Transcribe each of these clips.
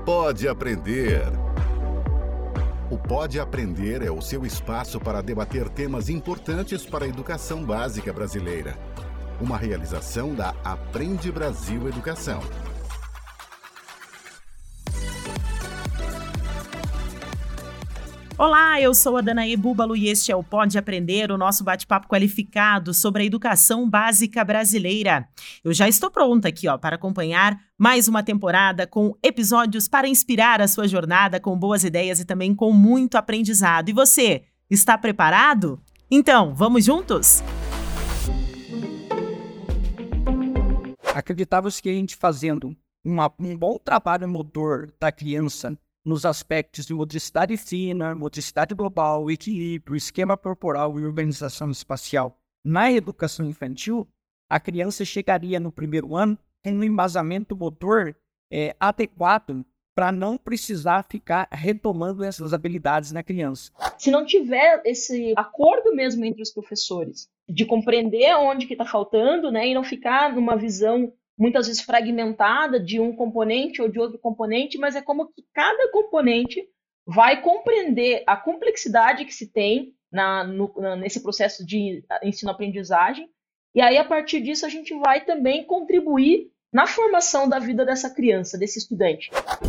Pode Aprender. O Pode Aprender é o seu espaço para debater temas importantes para a educação básica brasileira. Uma realização da Aprende Brasil Educação. Olá, eu sou a Danae Búbalo e este é o Pode Aprender, o nosso bate-papo qualificado sobre a educação básica brasileira. Eu já estou pronta aqui, para acompanhar mais uma temporada com episódios para inspirar a sua jornada com boas ideias e também com muito aprendizado. E você, está preparado? Então, vamos juntos? Acreditava-se que a gente fazendo um bom trabalho motor da criança nos aspectos de motricidade fina, motricidade global, equilíbrio, esquema corporal e organização espacial na educação infantil, a criança chegaria no primeiro ano com um embasamento motor adequado para não precisar ficar retomando essas habilidades na criança. Se não tiver esse acordo mesmo entre os professores, de compreender onde que está faltando, né, e não ficar numa visão muitas vezes fragmentada de um componente ou de outro componente, mas é como que cada componente vai compreender a complexidade que se tem nesse processo de ensino-aprendizagem, e aí a partir disso a gente vai também contribuir na formação da vida dessa criança, desse estudante.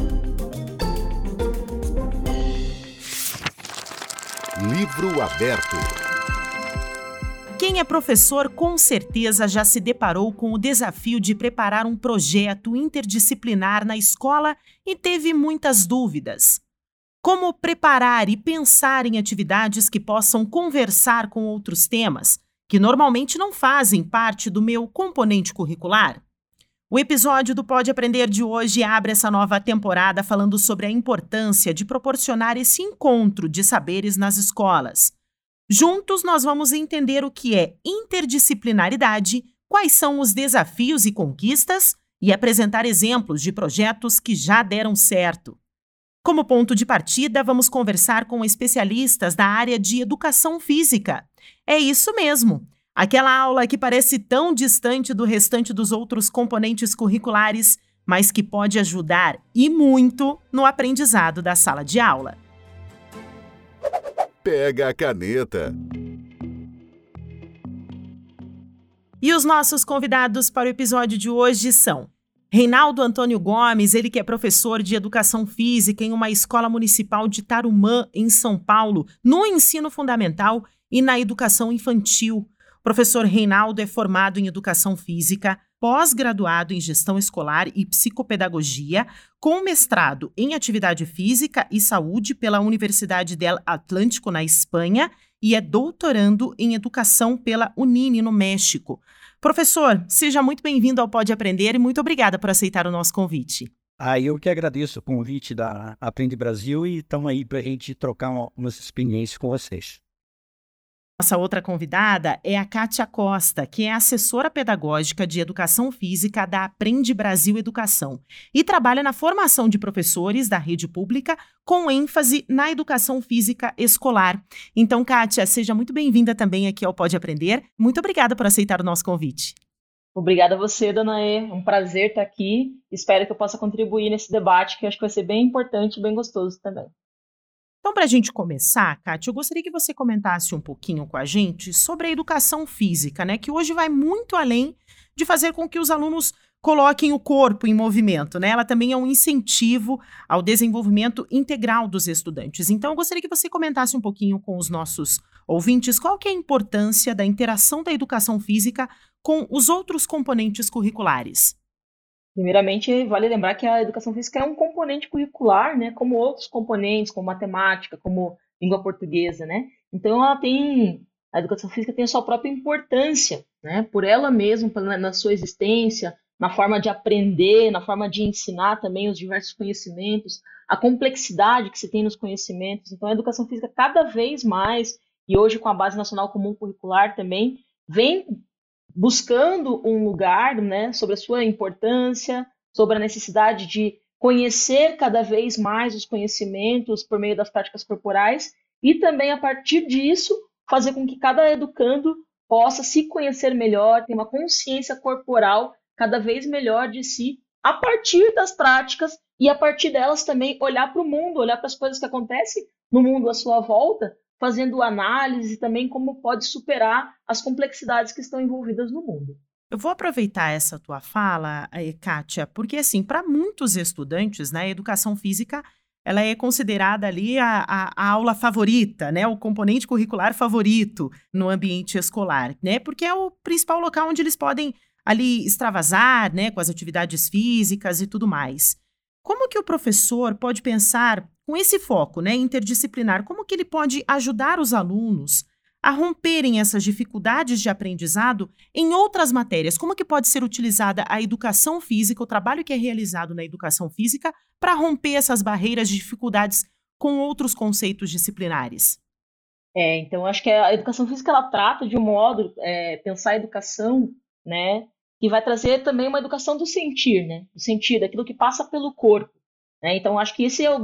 Livro aberto. Quem é professor com certeza já se deparou com o desafio de preparar um projeto interdisciplinar na escola e teve muitas dúvidas. Como preparar e pensar em atividades que possam conversar com outros temas, que normalmente não fazem parte do meu componente curricular? O episódio do Pode Aprender de hoje abre essa nova temporada falando sobre a importância de proporcionar esse encontro de saberes nas escolas. Juntos, nós vamos entender o que é interdisciplinaridade, quais são os desafios e conquistas e apresentar exemplos de projetos que já deram certo. Como ponto de partida, vamos conversar com especialistas da área de educação física. É isso mesmo, aquela aula que parece tão distante do restante dos outros componentes curriculares, mas que pode ajudar e muito no aprendizado da sala de aula. Pega a caneta. E os nossos convidados para o episódio de hoje são Reinaldo Antônio Gomes, ele que é professor de Educação Física em uma escola municipal de Tarumã, em São Paulo, no ensino fundamental e na educação infantil. O professor Reinaldo é formado em Educação Física, pós-graduado em Gestão Escolar e Psicopedagogia, com mestrado em Atividade Física e Saúde pela Universidade del Atlântico, na Espanha, e é doutorando em Educação pela UNINE, no México. Professor, seja muito bem-vindo ao Pode Aprender e muito obrigada por aceitar o nosso convite. Eu que agradeço o convite da Aprende Brasil e estamos aí para a gente trocar umas experiências com vocês. Nossa outra convidada é a Kátia Costa, que é assessora pedagógica de Educação Física da Aprende Brasil Educação e trabalha na formação de professores da rede pública com ênfase na educação física escolar. Então, Kátia, seja muito bem-vinda também aqui ao Pode Aprender. Muito obrigada por aceitar o nosso convite. Obrigada a você, Danae. É um prazer estar aqui. Espero que eu possa contribuir nesse debate, que eu acho que vai ser bem importante e bem gostoso também. Então, para a gente começar, Kátia, eu gostaria que você comentasse um pouquinho com a gente sobre a educação física, né? Que hoje vai muito além de fazer com que os alunos coloquem o corpo em movimento, né? Ela também é um incentivo ao desenvolvimento integral dos estudantes. Então, eu gostaria que você comentasse um pouquinho com os nossos ouvintes qual que é a importância da interação da educação física com os outros componentes curriculares. Primeiramente, vale lembrar que a educação física é um componente curricular, né, como outros componentes, como matemática, como língua portuguesa, né? Então, a educação física tem a sua própria importância, né, por ela mesma, na sua existência, na forma de aprender, na forma de ensinar também os diversos conhecimentos, a complexidade que se tem nos conhecimentos. Então, a educação física cada vez mais, e hoje com a Base Nacional Comum Curricular também, vem buscando um lugar, né, sobre a sua importância, sobre a necessidade de conhecer cada vez mais os conhecimentos por meio das práticas corporais e também, a partir disso, fazer com que cada educando possa se conhecer melhor, ter uma consciência corporal cada vez melhor de si, a partir das práticas e a partir delas também olhar para o mundo, olhar para as coisas que acontecem no mundo à sua volta, fazendo análise também como pode superar as complexidades que estão envolvidas no mundo. Eu vou aproveitar essa tua fala, Kátia, porque assim, para muitos estudantes, né, a educação física, ela é considerada ali a aula favorita, né, o componente curricular favorito no ambiente escolar, né, porque é o principal local onde eles podem ali extravasar, né, com as atividades físicas e tudo mais. Como que o professor pode pensar com esse foco, né, interdisciplinar, como que ele pode ajudar os alunos a romperem essas dificuldades de aprendizado em outras matérias? Como que pode ser utilizada a educação física, o trabalho que é realizado na educação física, para romper essas barreiras de dificuldades com outros conceitos disciplinares? Então, acho que a educação física, ela trata de um modo, pensar a educação, né, que vai trazer também uma educação do sentir, né, do sentir, daquilo que passa pelo corpo, né? Então, acho que esse é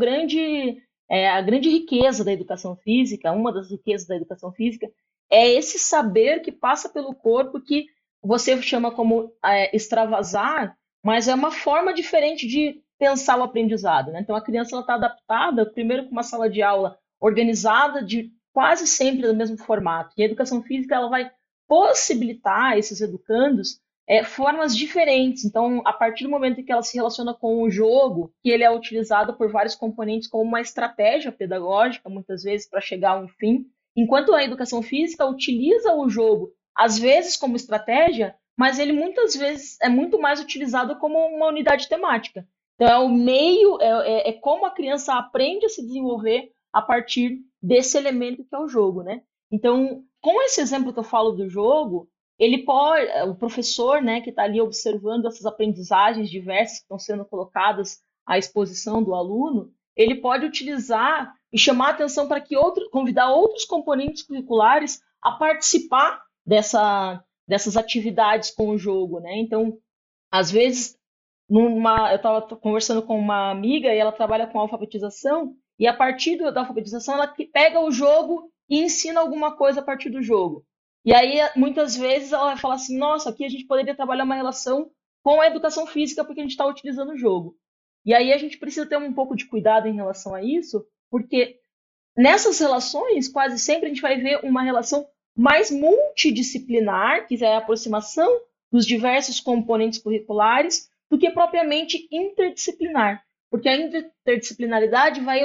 a grande riqueza da educação física, uma das riquezas da educação física, é esse saber que passa pelo corpo, que você chama como extravasar, mas é uma forma diferente de pensar o aprendizado, né? Então, a criança está adaptada, primeiro, com uma sala de aula organizada, de quase sempre do mesmo formato. E a educação física, ela vai possibilitar esses educandos formas diferentes. Então, a partir do momento em que ela se relaciona com o jogo, que ele é utilizado por vários componentes como uma estratégia pedagógica, muitas vezes, para chegar a um fim, enquanto a educação física utiliza o jogo, às vezes, como estratégia, mas ele muitas vezes é muito mais utilizado como uma unidade temática. Então, é o meio, é como a criança aprende a se desenvolver a partir desse elemento que é o jogo, né? Então, com esse exemplo que eu falo do jogo, o professor, né, que está ali observando essas aprendizagens diversas que estão sendo colocadas à exposição do aluno, ele pode utilizar e chamar a atenção para que convidar outros componentes curriculares a participar dessas atividades com o jogo, né? Então, às vezes, eu estava conversando com uma amiga e ela trabalha com alfabetização, e a partir da alfabetização ela pega o jogo e ensina alguma coisa a partir do jogo. E aí, muitas vezes, ela vai falar assim, nossa, aqui a gente poderia trabalhar uma relação com a educação física porque a gente está utilizando o jogo. E aí a gente precisa ter um pouco de cuidado em relação a isso, porque nessas relações, quase sempre, a gente vai ver uma relação mais multidisciplinar, que é a aproximação dos diversos componentes curriculares, do que propriamente interdisciplinar. Porque a interdisciplinaridade vai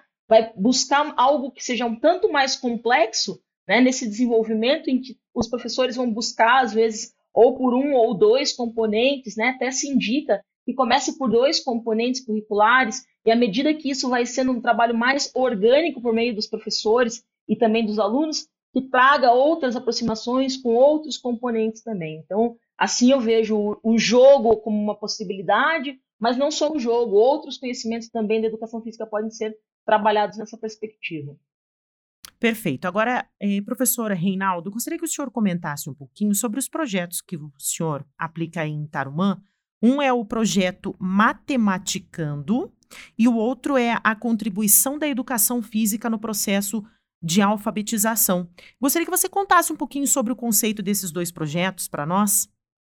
buscar algo que seja um tanto mais complexo, né, nesse desenvolvimento em que os professores vão buscar, às vezes, ou por um ou dois componentes, né, até se indica que comece por 2 componentes curriculares, e à medida que isso vai sendo um trabalho mais orgânico por meio dos professores e também dos alunos, que traga outras aproximações com outros componentes também. Então, assim eu vejo o jogo como uma possibilidade, mas não só o jogo, outros conhecimentos também da educação física podem ser trabalhados nessa perspectiva. Perfeito. Agora, professor Reinaldo, gostaria que o senhor comentasse um pouquinho sobre os projetos que o senhor aplica aí em Tarumã. Um é o projeto Matematicando e o outro é a contribuição da educação física no processo de alfabetização. Gostaria que você contasse um pouquinho sobre o conceito desses 2 projetos para nós.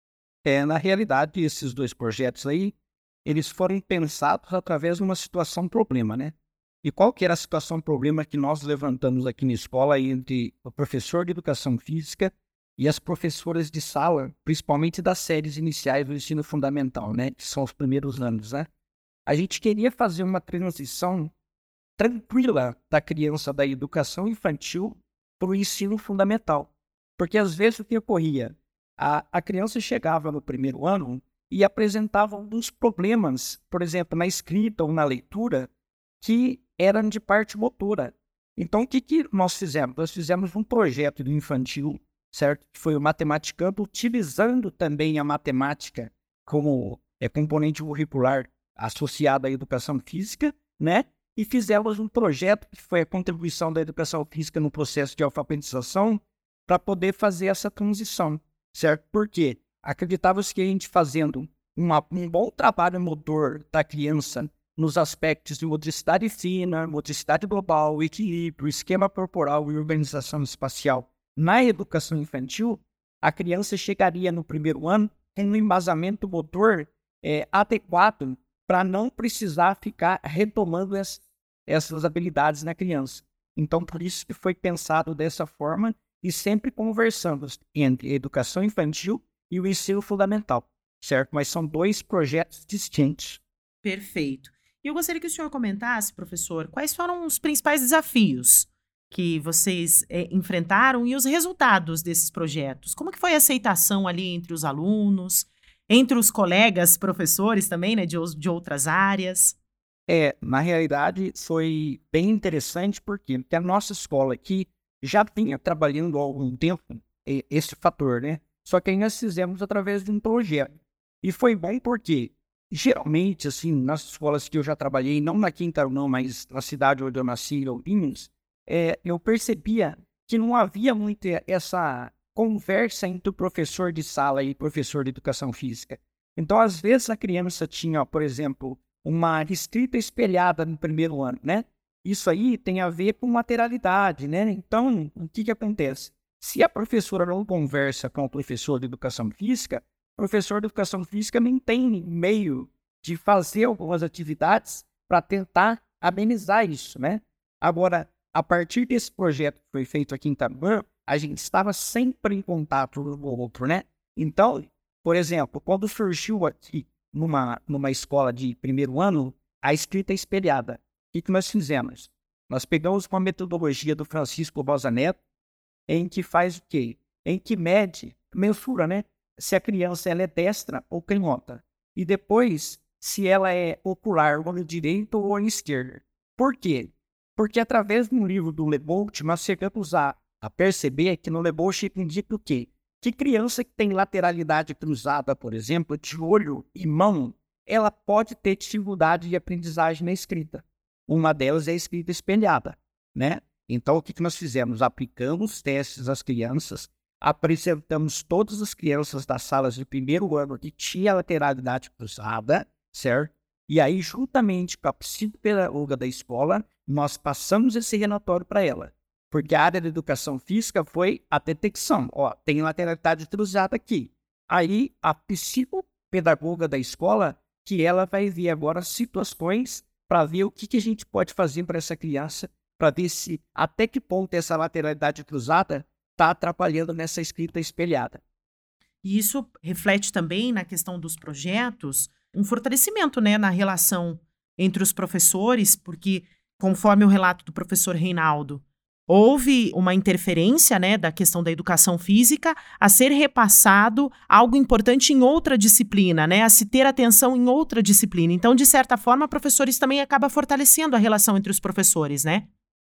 Na realidade, esses 2 projetos aí, eles foram pensados através de uma situação-problema, né? E qual que era a situação-problema que nós levantamos aqui na escola entre o professor de educação física e as professoras de sala, principalmente das séries iniciais do ensino fundamental, né? Que são os primeiros anos, né? A gente queria fazer uma transição tranquila da criança da educação infantil para o ensino fundamental. Porque às vezes o que ocorria? A criança chegava no primeiro ano e apresentava alguns problemas, por exemplo, na escrita ou na leitura, que eram de parte motora. Então, o que nós fizemos? Nós fizemos um projeto do infantil, certo? Que foi o Matematicando, utilizando também a matemática como componente curricular associado à educação física, né? E fizemos um projeto que foi a contribuição da educação física no processo de alfabetização para poder fazer essa transição, certo? Porque acreditava-se que a gente fazendo um bom trabalho motor da criança nos aspectos de motricidade fina, motricidade global, equilíbrio, esquema corporal e organização espacial na educação infantil, a criança chegaria no primeiro ano com um embasamento motor adequado para não precisar ficar retomando essas habilidades na criança. Então, por isso que foi pensado dessa forma e sempre conversando entre a educação infantil e o ensino fundamental, certo? Mas são 2 projetos distintos. Perfeito. E eu gostaria que o senhor comentasse, professor, quais foram os principais desafios que vocês enfrentaram e os resultados desses projetos. Como que foi a aceitação ali entre os alunos, entre os colegas professores também, né, de outras áreas? Na realidade, foi bem interessante porque a nossa escola aqui já vinha trabalhando há algum tempo esse fator, né? Só que aí nós fizemos através de um projeto. E foi bom porque, geralmente, assim, nas escolas que eu já trabalhei, não na Quinta não, mas na cidade onde eu nasci, em Ourinhos, eu percebia que não havia muito essa conversa entre o professor de sala e o professor de educação física. Então, às vezes, a criança tinha, por exemplo, uma escrita espelhada no primeiro ano, né? Isso aí tem a ver com lateralidade, né? Então, o que acontece? Se a professora não conversa com o professor de educação física, o professor de educação física não tem meio de fazer algumas atividades para tentar amenizar isso, né? Agora, a partir desse projeto que foi feito aqui em Itabuna, a gente estava sempre em contato com o outro, né? Então, por exemplo, quando surgiu aqui numa escola de primeiro ano, a escrita espelhada, o que nós fizemos? Nós pegamos uma metodologia do Francisco Rosa Neto, em que faz o quê? Em que mensura, né? Se a criança ela é destra ou canhota. E depois, se ela é ocular, olho direito ou olho esquerdo. Por quê? Porque através de um livro do Lebolt, nós chegamos a perceber que no Lebolt indica o quê? Que criança que tem lateralidade cruzada, por exemplo, de olho e mão, ela pode ter dificuldade de aprendizagem na escrita. Uma delas é a escrita espelhada, né? Então, o que nós fizemos? Aplicamos testes às crianças, apresentamos todas as crianças das salas de primeiro ano que tinha lateralidade cruzada, certo? E aí, juntamente com a psicopedagoga da escola, nós passamos esse relatório para ela. Porque a área da educação física foi a detecção. Ó, tem lateralidade cruzada aqui. Aí, a psicopedagoga da escola, que ela vai ver agora situações para ver o que a gente pode fazer para essa criança, para ver se até que ponto essa lateralidade cruzada está atrapalhando nessa escrita espelhada. E isso reflete também na questão dos projetos, um fortalecimento, né, na relação entre os professores, porque, conforme o relato do professor Reinaldo, houve uma interferência, né, da questão da educação física a ser repassado algo importante em outra disciplina, né, a se ter atenção em outra disciplina. Então, de certa forma, professores também acaba fortalecendo a relação entre os professores, né?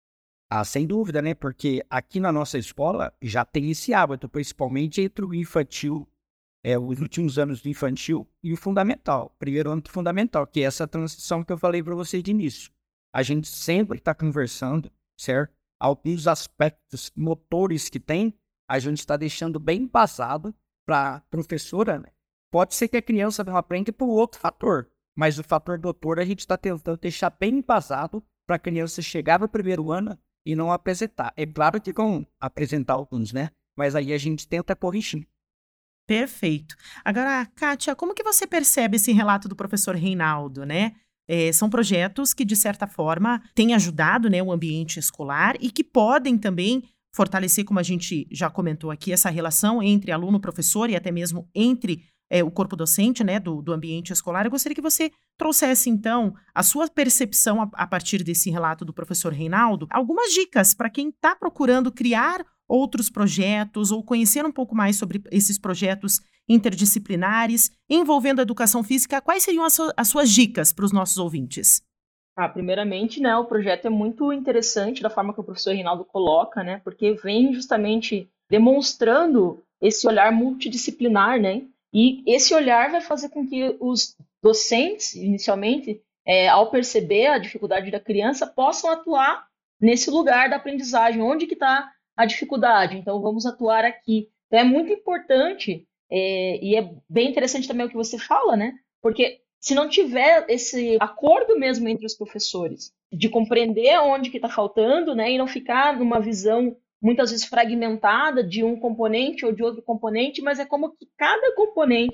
Sem dúvida, né? Porque aqui na nossa escola já tem esse hábito, principalmente entre o infantil, os últimos anos do infantil e o fundamental, primeiro ano do fundamental, que é essa transição que eu falei para vocês de início. A gente sempre está conversando, certo? Alguns aspectos motores que tem, a gente está deixando bem embasado para a professora, né? Pode ser que a criança não aprenda por outro fator, mas o fator motor a gente está tentando deixar bem embasado para a criança chegar no primeiro ano e não apresentar. É claro que vão apresentar alguns, né? Mas aí a gente tenta corrigir. Perfeito. Agora, Kátia, como que você percebe esse relato do professor Reinaldo, né? São projetos que, de certa forma, têm ajudado, né, o ambiente escolar e que podem também fortalecer, como a gente já comentou aqui, essa relação entre aluno, professor e até mesmo entre o corpo docente, né, do ambiente escolar. Eu gostaria que você trouxesse, então, a sua percepção a partir desse relato do professor Reinaldo, algumas dicas para quem está procurando criar outros projetos ou conhecer um pouco mais sobre esses projetos interdisciplinares envolvendo a educação física. Quais seriam as suas dicas para os nossos ouvintes? Primeiramente, né, o projeto é muito interessante da forma que o professor Reinaldo coloca, né, porque vem justamente demonstrando esse olhar multidisciplinar, né, e esse olhar vai fazer com que os docentes, inicialmente, ao perceber a dificuldade da criança, possam atuar nesse lugar da aprendizagem, onde que está a dificuldade, então vamos atuar aqui. Então é muito importante, e é bem interessante também o que você fala, né, porque se não tiver esse acordo mesmo entre os professores, de compreender onde que está faltando, né, e não ficar numa visão muitas vezes fragmentada de um componente ou de outro componente, mas é como que cada componente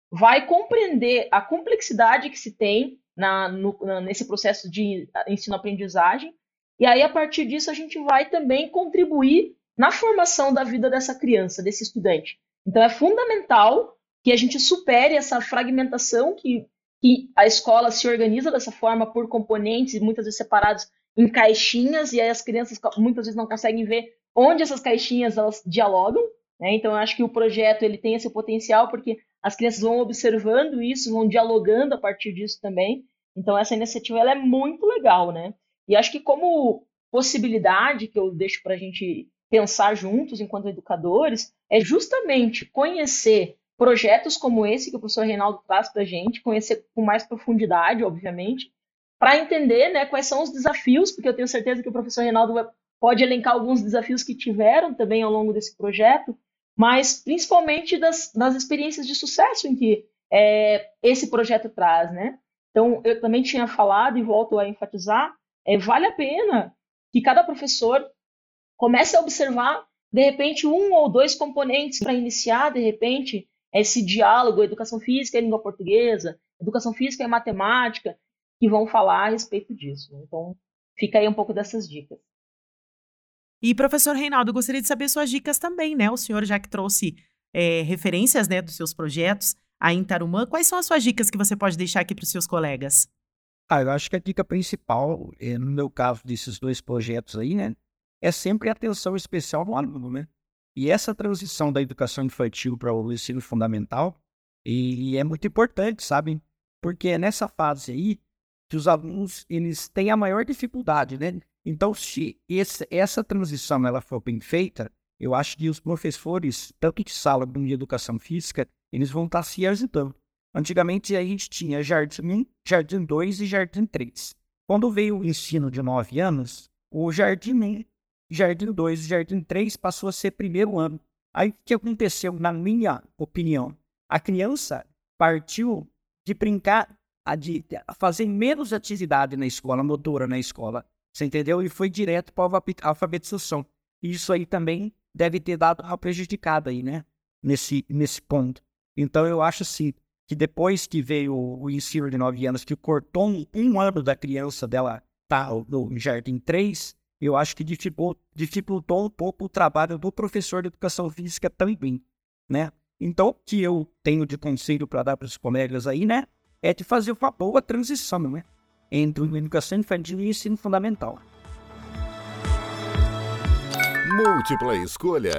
vai compreender a complexidade que se tem nesse processo de ensino-aprendizagem, e aí, a partir disso, a gente vai também contribuir na formação da vida dessa criança, desse estudante. Então, é fundamental que a gente supere essa fragmentação que a escola se organiza dessa forma por componentes, muitas vezes separados em caixinhas, e aí as crianças muitas vezes não conseguem ver onde essas caixinhas elas dialogam, né? Então, eu acho que o projeto ele tem esse potencial, porque as crianças vão observando isso, vão dialogando a partir disso também. Então, essa iniciativa ela é muito legal, né? E acho que como possibilidade que eu deixo para a gente pensar juntos enquanto educadores, é justamente conhecer projetos como esse que o professor Reinaldo traz para a gente, conhecer com mais profundidade, obviamente, para entender, né, quais são os desafios, porque eu tenho certeza que o professor Reinaldo pode elencar alguns desafios que tiveram também ao longo desse projeto, mas principalmente das experiências de sucesso em que esse projeto traz, né? Então, eu também tinha falado e volto a enfatizar, vale a pena que cada professor comece a observar, de repente, um ou dois componentes para iniciar, de repente, esse diálogo, educação física e língua portuguesa, educação física e matemática, que vão falar a respeito disso. Então, fica aí um pouco dessas dicas. E, professor Reinaldo, eu gostaria de saber suas dicas também, né? O senhor já que trouxe referências, né, dos seus projetos aí em Tarumã, quais são as suas dicas que você pode deixar aqui para os seus colegas? Eu acho que a dica principal, no meu caso desses 2 projetos aí, né, é sempre atenção especial no aluno, né? E essa transição da educação infantil para o ensino fundamental e é muito importante, sabe? Porque é nessa fase aí que os alunos eles têm a maior dificuldade, né? Então, se essa transição ela for bem feita, eu acho que os professores, tanto de sala como de educação física, eles vão estar se ajudando. Antigamente a gente tinha Jardim 1, Jardim 2 e Jardim 3. Quando veio o ensino de 9 anos, o Jardim 1, Jardim 2 e Jardim 3 passou a ser primeiro ano. Aí o que aconteceu, na minha opinião? A criança partiu de brincar, de fazer menos atividade na escola, motora na escola, você entendeu? E foi direto para a alfabetização. Isso aí também deve ter dado uma prejudicada aí, né? Nesse ponto. Então eu acho assim, que depois que veio o ensino de 9 anos, que cortou um ano da criança dela tá no Jardim 3, eu acho que dificultou um pouco o trabalho do professor de educação física também, né? Então, o que eu tenho de conselho para dar para os colegas aí, né, é de fazer uma boa transição, né, entre a educação infantil e o ensino fundamental. Múltipla escolha.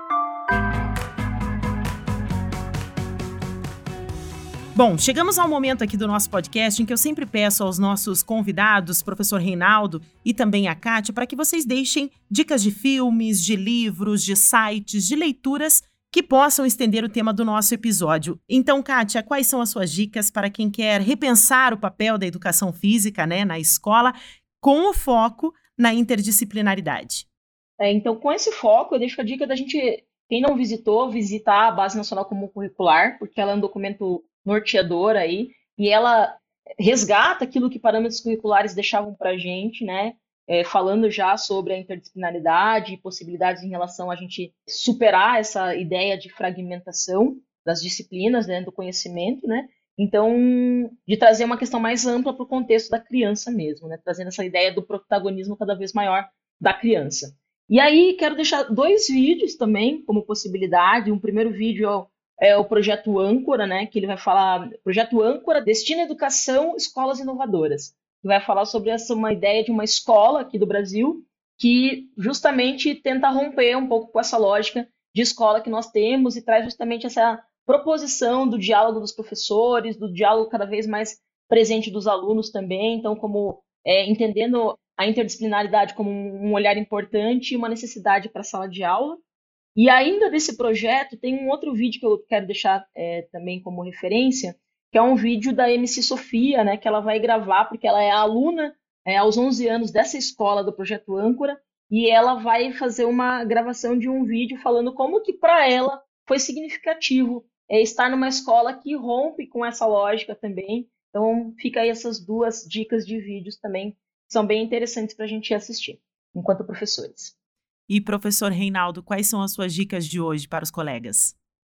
Bom, chegamos ao momento aqui do nosso podcast em que eu sempre peço aos nossos convidados, professor Reinaldo e também a Kátia, para que vocês deixem dicas de filmes, de livros, de sites, de leituras que possam estender o tema do nosso episódio. Então, Kátia, quais são as suas dicas para quem quer repensar o papel da educação física, né, na escola, com o foco na interdisciplinaridade? Então, com esse foco, eu deixo a dica da gente, quem não visitou, visitar a Base Nacional Comum Curricular, porque ela é um documento norteador aí, e ela resgata aquilo que parâmetros curriculares deixavam para a gente, né? Falando já sobre a interdisciplinaridade e possibilidades em relação a gente superar essa ideia de fragmentação das disciplinas, né, do conhecimento, né? Então, de trazer uma questão mais ampla para o contexto da criança mesmo, né? Trazendo essa ideia do protagonismo cada vez maior da criança. E aí, quero deixar 2 vídeos também como possibilidade. Um primeiro vídeo é o Projeto Âncora, né? Que ele vai falar... Projeto Âncora, Destina Educação, Escolas Inovadoras. Que vai falar sobre uma ideia de uma escola aqui do Brasil que justamente tenta romper um pouco com essa lógica de escola que nós temos e traz justamente essa proposição do diálogo dos professores, do diálogo cada vez mais presente dos alunos também. Então, como entendendo a interdisciplinaridade como um olhar importante e uma necessidade para a sala de aula. E ainda desse projeto, tem um outro vídeo que eu quero deixar também como referência, que é um vídeo da MC Sofia, né, que ela vai gravar, porque ela é aluna aos 11 anos dessa escola do Projeto Âncora, e ela vai fazer uma gravação de um vídeo falando como que para ela foi significativo estar numa escola que rompe com essa lógica também. Então, fica aí essas 2 dicas de vídeos também, que são bem interessantes para a gente assistir, enquanto professores. E, professor Reinaldo, quais são as suas dicas de hoje para os colegas?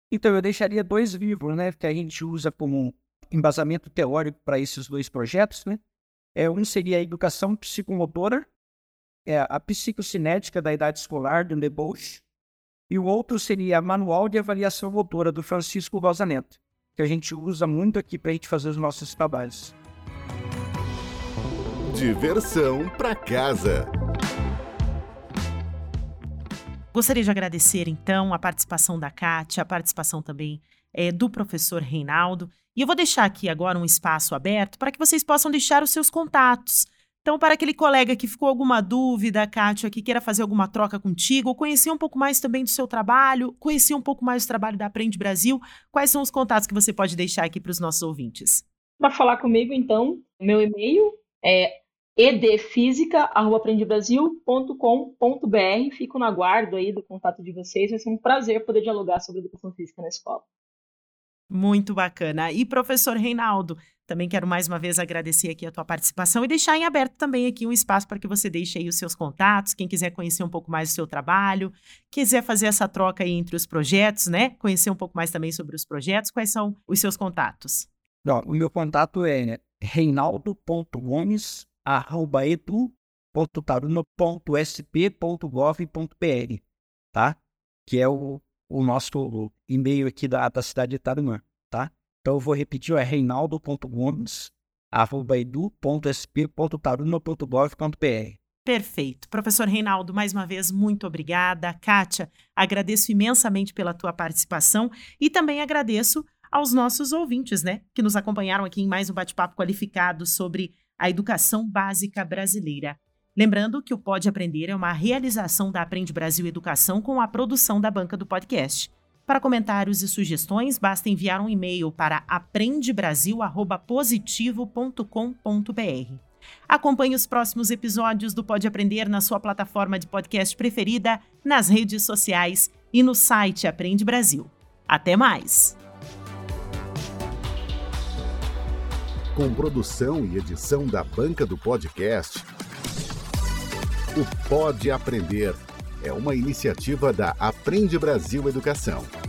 Então, eu deixaria 2 livros, né, que a gente usa como embasamento teórico para esses 2 projetos, né? Um seria a Educação Psicomotora, a Psicocinética da Idade Escolar, do Debauche, e o outro seria Manual de Avaliação Motora, do Francisco Rosa Neto, que a gente usa muito aqui para a gente fazer os nossos trabalhos. Diversão para casa. Gostaria de agradecer, então, a participação da Kátia, a participação também do professor Reinaldo. E eu vou deixar aqui agora um espaço aberto para que vocês possam deixar os seus contatos. Então, para aquele colega que ficou alguma dúvida, Kátia, que queira fazer alguma troca contigo, ou conhecer um pouco mais também do seu trabalho, conhecer um pouco mais do trabalho da Aprende Brasil, quais são os contatos que você pode deixar aqui para os nossos ouvintes? Para falar comigo, então, meu e-mail é edfisica@aprendebrasil.com.br. Fico no aguardo aí do contato de vocês. Vai ser um prazer poder dialogar sobre educação física na escola. Muito bacana. E professor Reinaldo, também quero mais uma vez agradecer aqui a tua participação e deixar em aberto também aqui um espaço para que você deixe aí os seus contatos, quem quiser conhecer um pouco mais do seu trabalho, quiser fazer essa troca aí entre os projetos, né? Conhecer um pouco mais também sobre os projetos, quais são os seus contatos? O meu contato é reinaldo.gomes@edu.taruna.sp.gov.br, tá? Que é o nosso e-mail aqui da cidade de Tarumã, tá? Então eu vou repetir, é reinaldo.gomes@edu.sp.taruna.gov.br. Perfeito. Professor Reinaldo, mais uma vez, muito obrigada. Kátia, agradeço imensamente pela tua participação e também agradeço aos nossos ouvintes, né, que nos acompanharam aqui em mais um bate-papo qualificado sobre a educação básica brasileira. Lembrando que o Pode Aprender é uma realização da Aprende Brasil Educação com a produção da banca do podcast. Para comentários e sugestões, basta enviar um e-mail para aprendebrasil@positivo.com.br. Acompanhe os próximos episódios do Pode Aprender na sua plataforma de podcast preferida, nas redes sociais e no site Aprende Brasil. Até mais! Com produção e edição da banca do podcast, o Pode Aprender é uma iniciativa da Aprende Brasil Educação.